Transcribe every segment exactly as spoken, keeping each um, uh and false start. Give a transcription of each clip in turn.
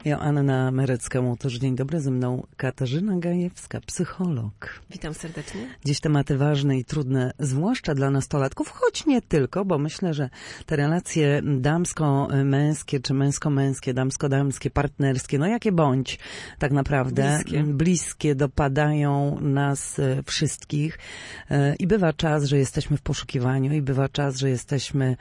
Joanna Merecka-Łotosz, dzień dobry, ze mną Katarzyna Gajewska, psycholog. Witam serdecznie. Dziś tematy ważne i trudne, zwłaszcza dla nastolatków, choć nie tylko, bo myślę, że te relacje damsko-męskie, czy męsko-męskie, damsko-damskie, partnerskie, no jakie bądź tak naprawdę, bliskie, bliskie dopadają nas wszystkich i bywa czas, że jesteśmy w poszukiwaniu i bywa czas, że jesteśmy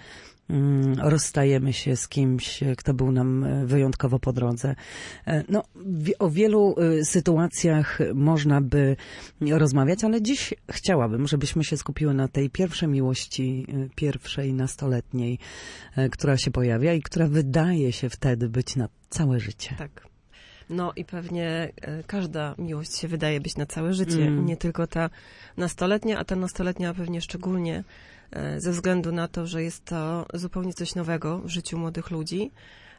rozstajemy się z kimś, kto był nam wyjątkowo po drodze. No, o wielu sytuacjach można by rozmawiać, ale dziś chciałabym, żebyśmy się skupiły na tej pierwszej miłości, pierwszej nastoletniej, która się pojawia i która wydaje się wtedy być na całe życie. Tak. No i pewnie każda miłość się wydaje być na całe życie, mm. nie tylko ta nastoletnia, a ta nastoletnia pewnie szczególnie ze względu na to, że jest to zupełnie coś nowego w życiu młodych ludzi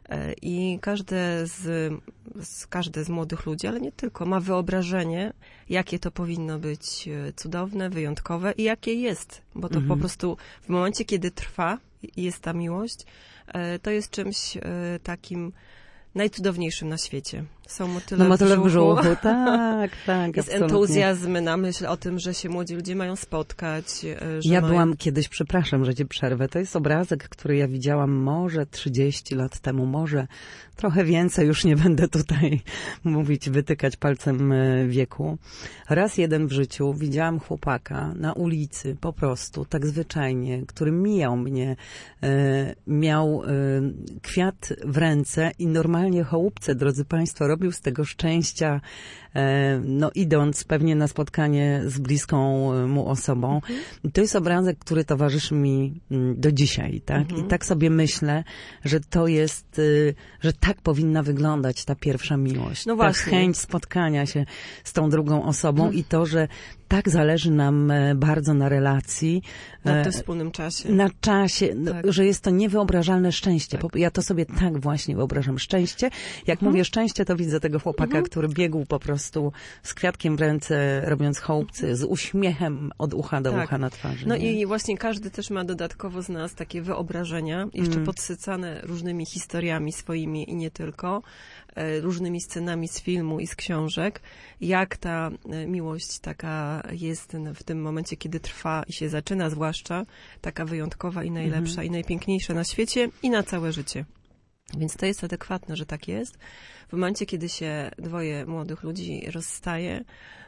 i każde z, z, każde z młodych ludzi, ale nie tylko, ma wyobrażenie, jakie to powinno być cudowne, wyjątkowe i jakie jest, bo to mm-hmm. po prostu w momencie, kiedy trwa i jest ta miłość, to jest czymś takim najcudowniejszym na świecie. Są motyle, no, motyle w brzuchu. w brzuchu. Tak, tak. Jest absolutnie. entuzjazm na myśl o tym, że się młodzi ludzie mają spotkać. Że ja mają... byłam kiedyś, przepraszam, że cię przerwę, to jest obrazek, który ja widziałam może trzydzieści lat temu, może trochę więcej, już nie będę tutaj mówić, wytykać palcem wieku. Raz jeden w życiu widziałam chłopaka na ulicy, po prostu, tak zwyczajnie, który mijał mnie, e, miał e, kwiat w ręce i normalnie chołupce, drodzy państwo, robił z tego szczęścia, e, no idąc pewnie na spotkanie z bliską mu osobą. Mm-hmm. To jest obrazek, który towarzyszy mi do dzisiaj, tak? Mm-hmm. I tak sobie myślę, że to jest, że tak powinna wyglądać ta pierwsza miłość. No ta właśnie. chęć spotkania się z tą drugą osobą mm. i to, że tak zależy nam bardzo na relacji. Na tym wspólnym czasie. Na czasie, tak. no, że jest to niewyobrażalne szczęście. Tak. Ja to sobie tak właśnie wyobrażam. Szczęście. Jak mhm. mówię szczęście, to widzę tego chłopaka, mhm. który biegł po prostu z kwiatkiem w ręce, robiąc chołupcy, z uśmiechem od ucha do tak. ucha na twarzy. No nie? i właśnie każdy też ma dodatkowo z nas takie wyobrażenia, jeszcze mm. podsycane różnymi historiami swoimi i nie tylko, różnymi scenami z filmu i z książek, jak ta miłość taka jest w tym momencie, kiedy trwa i się zaczyna, zwłaszcza taka wyjątkowa i najlepsza mm. i najpiękniejsza na świecie i na całe życie. Więc to jest adekwatne, że tak jest. W momencie, kiedy się dwoje młodych ludzi rozstaje,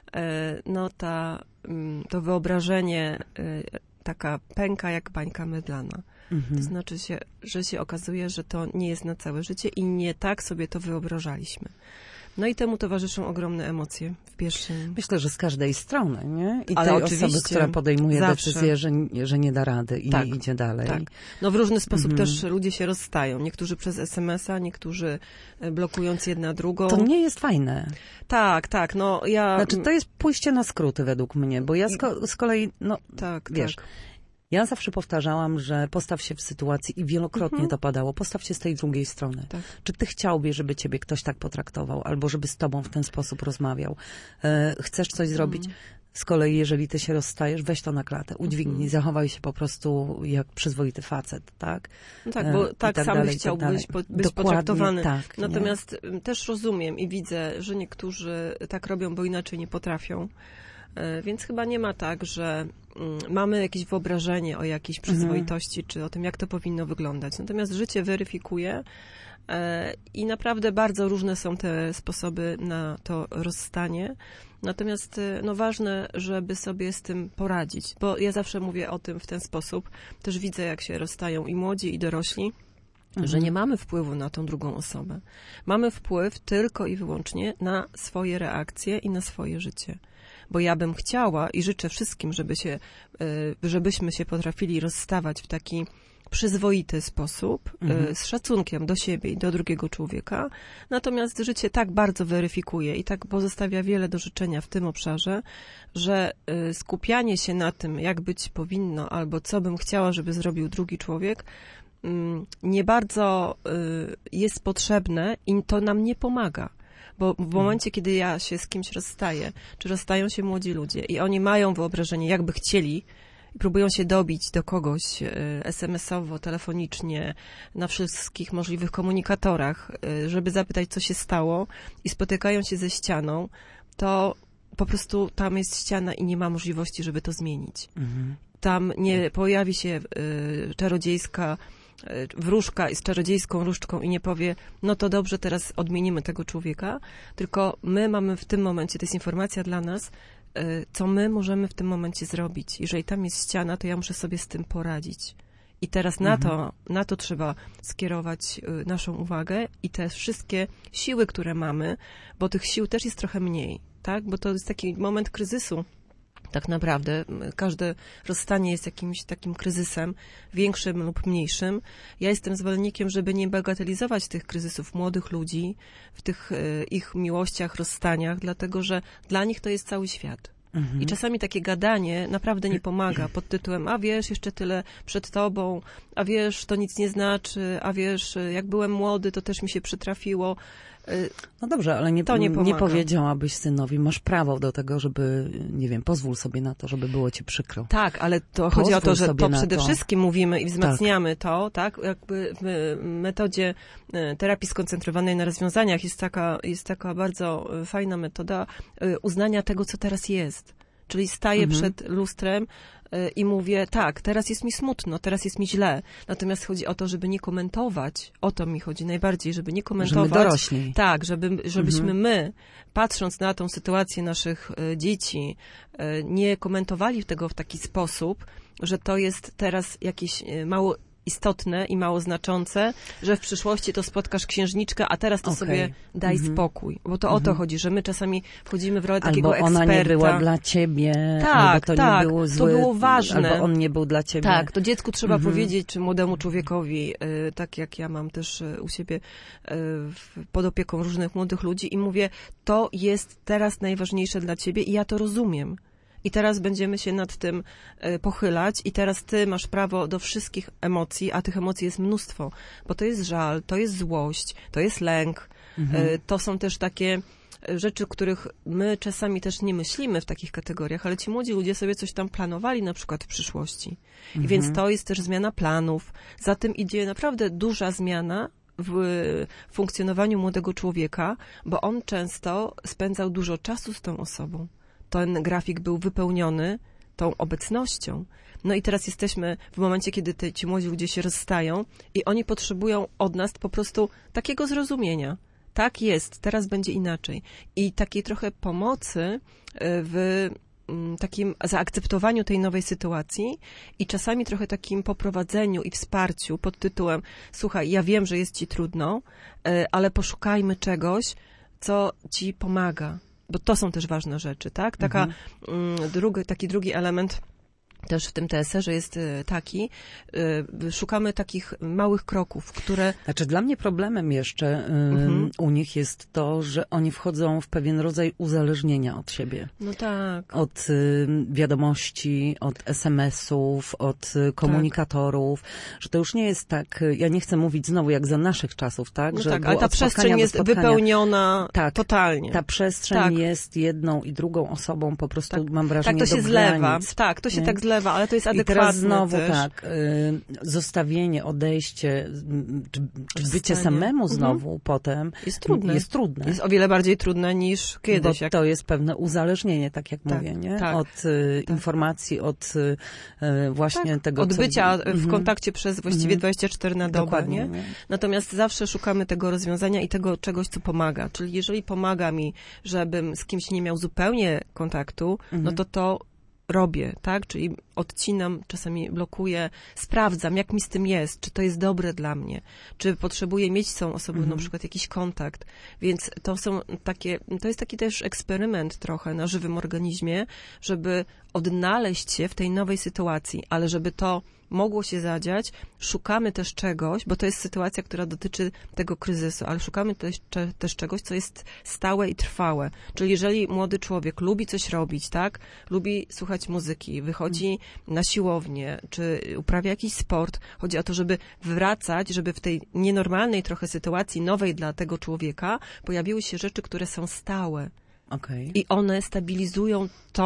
no ta, to wyobrażenie taka pęka jak bańka mydlana. Mhm. To znaczy, się, że się okazuje, że to nie jest na całe życie i nie tak sobie to wyobrażaliśmy. No i temu towarzyszą ogromne emocje w pierwszym... Myślę, że z każdej strony, nie? I Ale tej oczywiście, osoby, która podejmuje zawsze. decyzję, że, że nie da rady i tak, nie idzie dalej. Tak. No w różny sposób mhm. też ludzie się rozstają. Niektórzy przez es em es a, niektórzy blokując jedna drugą. To nie jest fajne. Tak, tak. No ja... Znaczy, to jest pójście na skróty według mnie, bo ja z, ko- z kolei, no tak, wiesz... Tak. Ja zawsze powtarzałam, że postaw się w sytuacji i wielokrotnie mhm. to padało, postaw się z tej drugiej strony. Tak. Czy ty chciałbyś, żeby ciebie ktoś tak potraktował, albo żeby z tobą w ten sposób rozmawiał? E, chcesz coś zrobić? Mhm. Z kolei, jeżeli ty się rozstajesz, weź to na klatę, udźwignij, mhm. zachowaj się po prostu jak przyzwoity facet, tak? No tak, bo e, tak, tak sam dalej, chciałbyś tak być potraktowany. Tak, Natomiast nie? też rozumiem i widzę, że niektórzy tak robią, bo inaczej nie potrafią. Więc chyba nie ma tak, że mamy jakieś wyobrażenie o jakiejś przyzwoitości, mhm. czy o tym, jak to powinno wyglądać. Natomiast życie weryfikuje i naprawdę bardzo różne są te sposoby na to rozstanie. Natomiast no, ważne, żeby sobie z tym poradzić, bo ja zawsze mówię o tym w ten sposób. Też widzę, jak się rozstają i młodzi, i dorośli, mhm. że nie mamy wpływu na tą drugą osobę. Mamy wpływ tylko i wyłącznie na swoje reakcje i na swoje życie. Bo ja bym chciała i życzę wszystkim, żeby się, żebyśmy się potrafili rozstawać w taki przyzwoity sposób, mhm. z szacunkiem do siebie i do drugiego człowieka. Natomiast życie tak bardzo weryfikuje i tak pozostawia wiele do życzenia w tym obszarze, że skupianie się na tym, jak być powinno, albo co bym chciała, żeby zrobił drugi człowiek, nie bardzo jest potrzebne i to nam nie pomaga. Bo w momencie, kiedy ja się z kimś rozstaję, czy rozstają się młodzi ludzie i oni mają wyobrażenie, jakby chcieli, i próbują się dobić do kogoś es em esowo, telefonicznie, na wszystkich możliwych komunikatorach, żeby zapytać, co się stało i spotykają się ze ścianą, to po prostu tam jest ściana i nie ma możliwości, żeby to zmienić. Mhm. Tam nie pojawi się y, czarodziejska y, wróżka z czarodziejską różdżką i nie powie, no to dobrze, teraz odmienimy tego człowieka, tylko my mamy w tym momencie, to jest informacja dla nas, y, co my możemy w tym momencie zrobić. Jeżeli tam jest ściana, to ja muszę sobie z tym poradzić. I teraz na, mhm. to, na to trzeba skierować y, naszą uwagę i te wszystkie siły, które mamy, bo tych sił też jest trochę mniej, tak? Bo to jest taki moment kryzysu. Tak naprawdę każde rozstanie jest jakimś takim kryzysem, większym lub mniejszym. Ja jestem zwolennikiem, żeby nie bagatelizować tych kryzysów młodych ludzi w tych y, ich miłościach, rozstaniach, dlatego że dla nich to jest cały świat. Mhm. I czasami takie gadanie naprawdę nie pomaga pod tytułem, a wiesz, jeszcze tyle przed tobą, a wiesz, to nic nie znaczy, a wiesz, jak byłem młody, to też mi się przytrafiło. No dobrze, ale nie, to nie, nie powiedziałabyś synowi, masz prawo do tego, żeby, nie wiem, pozwól sobie na to, żeby było ci przykro. Tak, ale to pozwól chodzi o to, że to przede to. wszystkim mówimy i wzmacniamy tak. to, tak? Jakby w metodzie terapii skoncentrowanej na rozwiązaniach jest taka, jest taka bardzo fajna metoda uznania tego, co teraz jest. Czyli staję mhm. przed lustrem i mówię, tak, teraz jest mi smutno, teraz jest mi źle. Natomiast chodzi o to, żeby nie komentować. O to mi chodzi najbardziej, żeby nie komentować. Żeby dorośli. Tak, żeby, żebyśmy mhm. my, patrząc na tą sytuację naszych dzieci, nie komentowali tego w taki sposób, że to jest teraz jakieś mało istotne i mało znaczące, że w przyszłości to spotkasz księżniczkę, a teraz to okay. sobie daj mm-hmm. spokój. Bo to mm-hmm. o to chodzi, że my czasami wchodzimy w rolę albo takiego eksperta. Albo ona nie była dla ciebie, tak, albo to tak, nie było złe, to było ważne. Albo on nie był dla ciebie. Tak, to dziecku trzeba mm-hmm. powiedzieć, czy młodemu człowiekowi, y, tak jak ja mam też y, u siebie y, pod opieką różnych młodych ludzi i mówię, to jest teraz najważniejsze dla ciebie i ja to rozumiem. I teraz będziemy się nad tym y, pochylać i teraz ty masz prawo do wszystkich emocji, a tych emocji jest mnóstwo, bo to jest żal, to jest złość, to jest lęk, mhm. y, to są też takie rzeczy, których my czasami też nie myślimy w takich kategoriach, ale ci młodzi ludzie sobie coś tam planowali na przykład w przyszłości. Mhm. I więc to jest też zmiana planów. Za tym idzie naprawdę duża zmiana w funkcjonowaniu młodego człowieka, bo on często spędzał dużo czasu z tą osobą. Ten grafik był wypełniony tą obecnością. No i teraz jesteśmy w momencie, kiedy te, ci młodzi ludzie się rozstają i oni potrzebują od nas po prostu takiego zrozumienia. Tak jest, teraz będzie inaczej. I takiej trochę pomocy w takim zaakceptowaniu tej nowej sytuacji i czasami trochę takim poprowadzeniu i wsparciu pod tytułem słuchaj, ja wiem, że jest ci trudno, ale poszukajmy czegoś, co ci pomaga. Bo to są też ważne rzeczy, tak? Taka, mhm. drugi, taki drugi element też w tym T S R-ze jest taki, szukamy takich małych kroków, które... Znaczy dla mnie problemem jeszcze mhm. u nich jest to, że oni wchodzą w pewien rodzaj uzależnienia od siebie. No tak. Od wiadomości, od es em esów, od komunikatorów, tak. Że to już nie jest tak, ja nie chcę mówić znowu jak za naszych czasów, tak? No że tak, ale ta przestrzeń jest wypełniona tak, totalnie. Ta przestrzeń tak. jest jedną i drugą osobą, po prostu tak. mam wrażenie tak, to się do zlewa. granic. Tak, to się nie? tak zlewa. Ale to jest adekwatne. I teraz znowu też. tak, y, zostawienie, odejście, czy, czy bycie samemu znowu mhm. potem jest trudne. jest trudne. Jest o wiele bardziej trudne niż kiedyś. Bo jak... to jest pewne uzależnienie, tak jak tak, mówię, nie? Tak, od y, tak. informacji, od y, właśnie tak, tego, od co... bycia w kontakcie przez właściwie dwadzieścia cztery na dobę, Dokładnie, nie? nie? Natomiast zawsze szukamy tego rozwiązania i tego czegoś, co pomaga. Czyli jeżeli pomaga mi, żebym z kimś nie miał zupełnie kontaktu, mhm. no to to robię, tak? Czyli odcinam, czasami blokuję, sprawdzam, jak mi z tym jest, czy to jest dobre dla mnie, czy potrzebuję mieć z tą osobą mm-hmm. na przykład jakiś kontakt. Więc to są takie, to jest taki też eksperyment trochę na żywym organizmie, żeby odnaleźć się w tej nowej sytuacji, ale żeby to mogło się zadziać, szukamy też czegoś, bo to jest sytuacja, która dotyczy tego kryzysu, ale szukamy też, też czegoś, co jest stałe i trwałe. Czyli jeżeli młody człowiek lubi coś robić, tak? Lubi słuchać muzyki, wychodzi na siłownię, czy uprawia jakiś sport, chodzi o to, żeby wracać, żeby w tej nienormalnej trochę sytuacji, nowej dla tego człowieka, pojawiły się rzeczy, które są stałe. Okay. I one stabilizują tą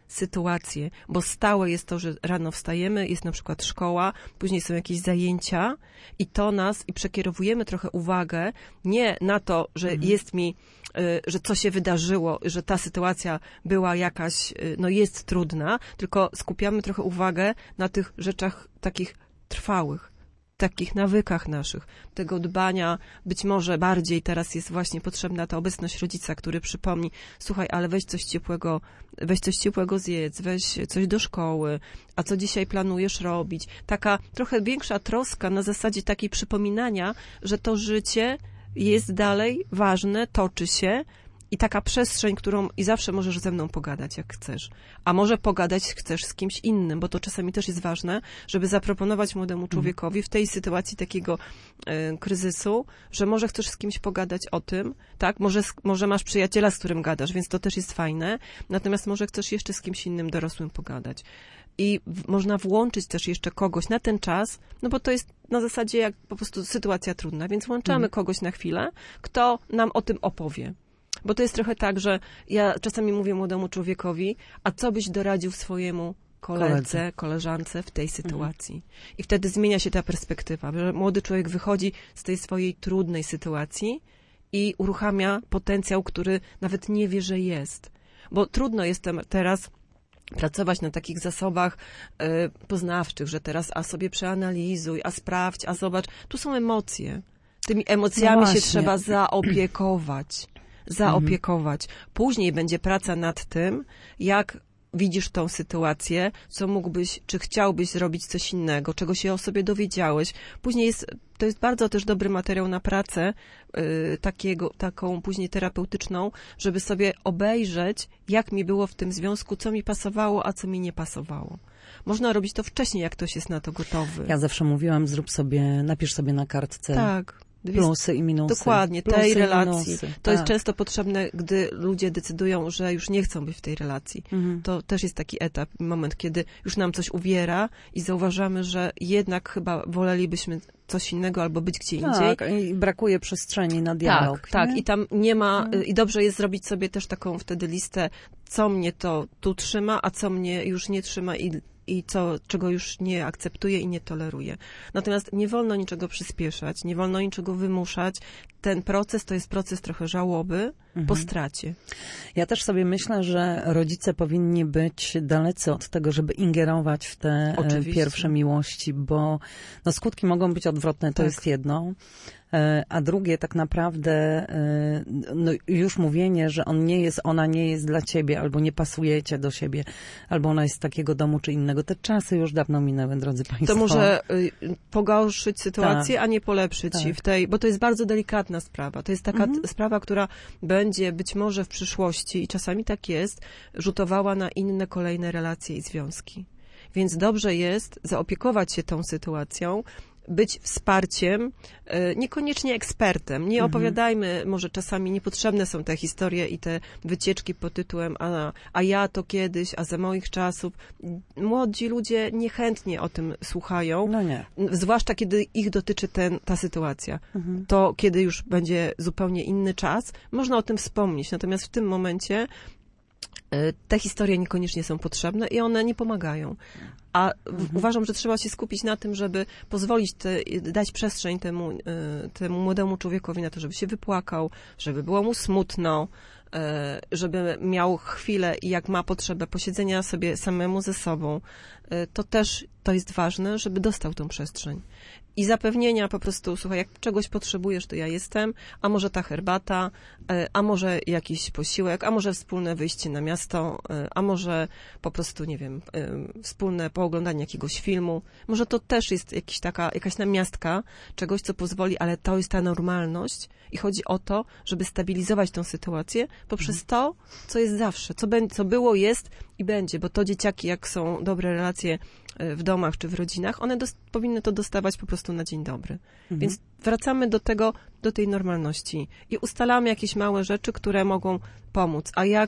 sytuacje, bo stałe jest to, że rano wstajemy, jest na przykład szkoła, później są jakieś zajęcia i to nas, i przekierowujemy trochę uwagę nie na to, że mhm. jest mi, y, że co się wydarzyło, że ta sytuacja była jakaś, y, no jest trudna, tylko skupiamy trochę uwagę na tych rzeczach takich trwałych, takich nawykach naszych, tego dbania, być może bardziej teraz jest właśnie potrzebna ta obecność rodzica, który przypomni, słuchaj, ale weź coś ciepłego, weź coś ciepłego zjedz, weź coś do szkoły, a co dzisiaj planujesz robić? Taka trochę większa troska na zasadzie takiej przypominania, że to życie jest dalej ważne, toczy się, i taka przestrzeń, którą i zawsze możesz ze mną pogadać, jak chcesz. A może pogadać chcesz z kimś innym, bo to czasami też jest ważne, żeby zaproponować młodemu człowiekowi w tej sytuacji takiego y, kryzysu, że może chcesz z kimś pogadać o tym, tak? Może, może masz przyjaciela, z którym gadasz, więc to też jest fajne. Natomiast może chcesz jeszcze z kimś innym dorosłym pogadać. I w, można włączyć też jeszcze kogoś na ten czas, no bo to jest na zasadzie jak po prostu sytuacja trudna, więc włączamy mhm. kogoś na chwilę, kto nam o tym opowie. Bo to jest trochę tak, że ja czasami mówię młodemu człowiekowi, a co byś doradził swojemu koledze, Koledze. koleżance w tej sytuacji? Mhm. I wtedy zmienia się ta perspektywa, że młody człowiek wychodzi z tej swojej trudnej sytuacji i uruchamia potencjał, który nawet nie wie, że jest. Bo trudno jest teraz pracować na takich zasobach y, poznawczych, że teraz a sobie przeanalizuj, a sprawdź, a zobacz. Tu są emocje. Tymi emocjami no się trzeba zaopiekować. zaopiekować. Później będzie praca nad tym, jak widzisz tą sytuację, co mógłbyś, czy chciałbyś zrobić coś innego, czego się o sobie dowiedziałeś. Później jest, to jest bardzo też dobry materiał na pracę, yy, takiego, taką później terapeutyczną, żeby sobie obejrzeć, jak mi było w tym związku, co mi pasowało, a co mi nie pasowało. Można robić to wcześniej, jak ktoś jest na to gotowy. Ja zawsze mówiłam, zrób sobie, napisz sobie na kartce. Tak. Plusy i minusy. Dokładnie, Plusy tej relacji. Minusy. To tak. jest często potrzebne, gdy ludzie decydują, że już nie chcą być w tej relacji. Mhm. To też jest taki etap, moment, kiedy już nam coś uwiera i zauważamy, że jednak chyba wolelibyśmy coś innego albo być gdzie indziej. Tak, i brakuje przestrzeni na dialog. Tak, tak. I tam nie ma, mhm. i dobrze jest zrobić sobie też taką wtedy listę, co mnie to tu trzyma, a co mnie już nie trzyma i i co, czego już nie akceptuję i nie toleruję. Natomiast nie wolno niczego przyspieszać, nie wolno niczego wymuszać. Ten proces to jest proces trochę żałoby mhm. po stracie. Ja też sobie myślę, że rodzice powinni być dalecy od tego, żeby ingerować w te Oczywiście. pierwsze miłości, bo no, skutki mogą być odwrotne, to tak. jest jedno. A drugie tak naprawdę no, już mówienie, że on nie jest, ona nie jest dla ciebie, albo nie pasujecie do siebie, albo ona jest z takiego domu czy innego. Te czasy już dawno minęły, drodzy państwo. To może y, pogorszyć sytuację, tak. a nie polepszyć tak. w tej, bo to jest bardzo delikatna sprawa. To jest taka mhm. t- sprawa, która będzie być może w przyszłości, i czasami tak jest, rzutowała na inne kolejne relacje i związki. Więc dobrze jest zaopiekować się tą sytuacją, być wsparciem, niekoniecznie ekspertem. Nie opowiadajmy, może czasami niepotrzebne są te historie i te wycieczki pod tytułem a, a ja to kiedyś, a za moich czasów. Młodzi ludzie niechętnie o tym słuchają, no nie. zwłaszcza kiedy ich dotyczy ten, ta sytuacja. Mhm. To kiedy już będzie zupełnie inny czas, można o tym wspomnieć. Natomiast w tym momencie te historie niekoniecznie są potrzebne i one nie pomagają. A mhm. uważam, że trzeba się skupić na tym, żeby pozwolić, te, dać przestrzeń temu, temu młodemu człowiekowi na to, żeby się wypłakał, żeby było mu smutno, żeby miał chwilę i jak ma potrzebę posiedzenia sobie samemu ze sobą. To też to jest ważne, żeby dostał tą przestrzeń. I zapewnienia po prostu, słuchaj, jak czegoś potrzebujesz, to ja jestem, a może ta herbata, a może jakiś posiłek, a może wspólne wyjście na miasto, a może po prostu, nie wiem, wspólne pooglądanie jakiegoś filmu. Może to też jest jakiś taka, jakaś namiastka czegoś, co pozwoli, ale to jest ta normalność i chodzi o to, żeby stabilizować tą sytuację poprzez to, co jest zawsze, co, be, co było, jest i będzie, bo to dzieciaki, jak są dobre relacje w domach czy w rodzinach, one dos- powinny to dostawać po prostu na dzień dobry. Mhm. Więc wracamy do tego, do tej normalności i ustalamy jakieś małe rzeczy, które mogą pomóc. A jak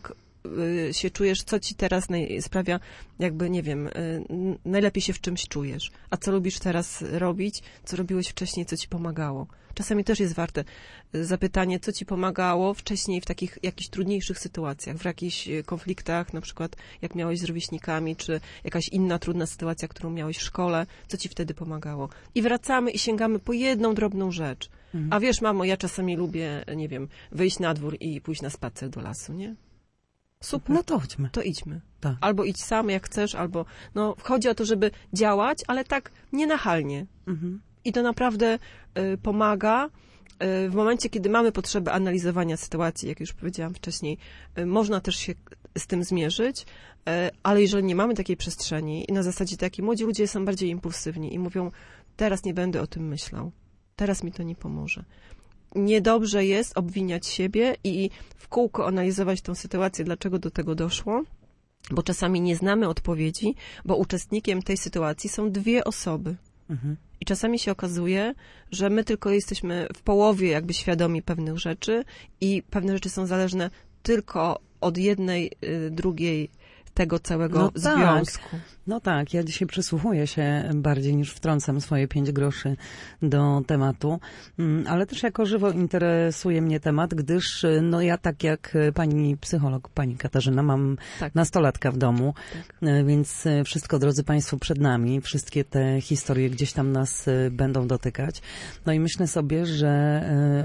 y, się czujesz, co ci teraz naj, sprawia, jakby, nie wiem, y, najlepiej się w czymś czujesz, a co lubisz teraz robić, co robiłeś wcześniej, co ci pomagało. Czasami też jest warte zapytanie, co ci pomagało wcześniej w takich jakichś trudniejszych sytuacjach, w jakichś konfliktach, na przykład jak miałeś z rówieśnikami, czy jakaś inna trudna sytuacja, którą miałeś w szkole, co ci wtedy pomagało. I wracamy i sięgamy po jedną drobną rzecz. Mhm. A wiesz, mamo, ja czasami lubię, nie wiem, wyjść na dwór i pójść na spacer do lasu, nie? Super. No to chodźmy. To idźmy. Tak. Albo idź sam, jak chcesz, albo... No, chodzi o to, żeby działać, ale tak nienachalnie. Mhm. I to naprawdę y, pomaga. Y, w momencie, kiedy mamy potrzebę analizowania sytuacji, jak już powiedziałam wcześniej, y, można też się z tym zmierzyć, y, ale jeżeli nie mamy takiej przestrzeni i na zasadzie takiej, młodzi ludzie są bardziej impulsywni i mówią, teraz nie będę o tym myślał, teraz mi to nie pomoże. Niedobrze jest obwiniać siebie i w kółko analizować tą sytuację, dlaczego do tego doszło, bo czasami nie znamy odpowiedzi, bo uczestnikiem tej sytuacji są dwie osoby. Mhm. I czasami się okazuje, że my tylko jesteśmy w połowie jakby świadomi pewnych rzeczy i pewne rzeczy są zależne tylko od jednej, y, drugiej tego całego no związku. Tak. No tak, ja dzisiaj przysłuchuję się bardziej niż wtrącam swoje pięć groszy do tematu, ale też jako żywo interesuje mnie temat, gdyż no ja tak jak pani psycholog, pani Katarzyna, mam tak. nastolatka w domu, tak. więc wszystko, drodzy państwo, przed nami, wszystkie te historie gdzieś tam nas będą dotykać. No i myślę sobie, że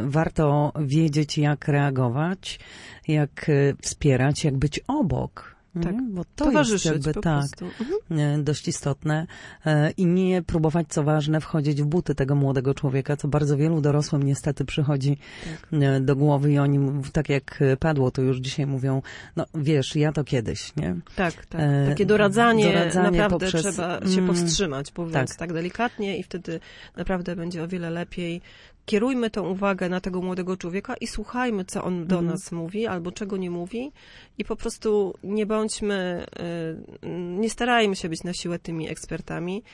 warto wiedzieć, jak reagować, jak wspierać, jak być obok. Tak, bo to jest jakby tak mhm. dość istotne i nie próbować, co ważne, wchodzić w buty tego młodego człowieka, co bardzo wielu dorosłym niestety przychodzi tak. do głowy i oni, tak jak padło, to już dzisiaj mówią, no wiesz, ja to kiedyś, nie? Tak, tak. Takie doradzanie, doradzanie naprawdę poprzez... trzeba się mm, powstrzymać, mówiąc tak. tak delikatnie i wtedy naprawdę będzie o wiele lepiej. Kierujmy tą uwagę na tego młodego człowieka i słuchajmy, co on do mm. nas mówi albo czego nie mówi i po prostu nie bądźmy, nie starajmy się być na siłę tymi ekspertami,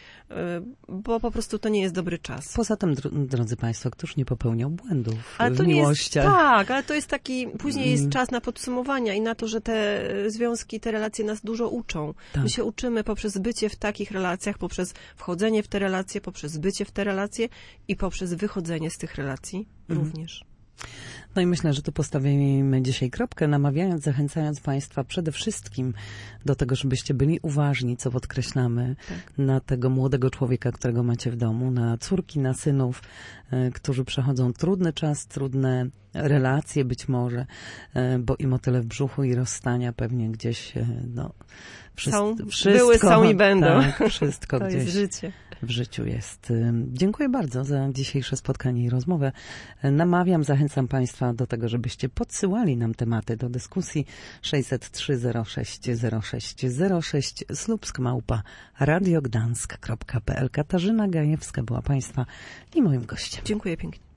bo po prostu to nie jest dobry czas. Poza tym, drodzy państwo, któż nie popełniał błędów ale to w miłościach? Nie jest, tak, ale to jest taki, później jest mm. czas na podsumowania i na to, że te związki, te relacje nas dużo uczą. Tak. My się uczymy poprzez bycie w takich relacjach, poprzez wchodzenie w te relacje, poprzez bycie w te relacje i poprzez wychodzenie z tych relacji mm. również. No i myślę, że tu postawimy dzisiaj kropkę, namawiając, zachęcając państwa przede wszystkim do tego, żebyście byli uważni, co podkreślamy, tak. na tego młodego człowieka, którego macie w domu, na córki, na synów, y, którzy przechodzą trudny czas, trudne relacje być może, y, bo i motyle w brzuchu i rozstania pewnie gdzieś, y, no, są, wszystko, były, są i będą. Tak, wszystko to gdzieś jest życie. W życiu jest. Dziękuję bardzo za dzisiejsze spotkanie i rozmowę. Namawiam, zachęcam państwa do tego, żebyście podsyłali nam tematy do dyskusji sześćset trzy zero sześć zero sześć zero sześć słupsk małpa radiogdansk kropka p l. Katarzyna Gajewska była państwa i moim gościem. Dziękuję pięknie.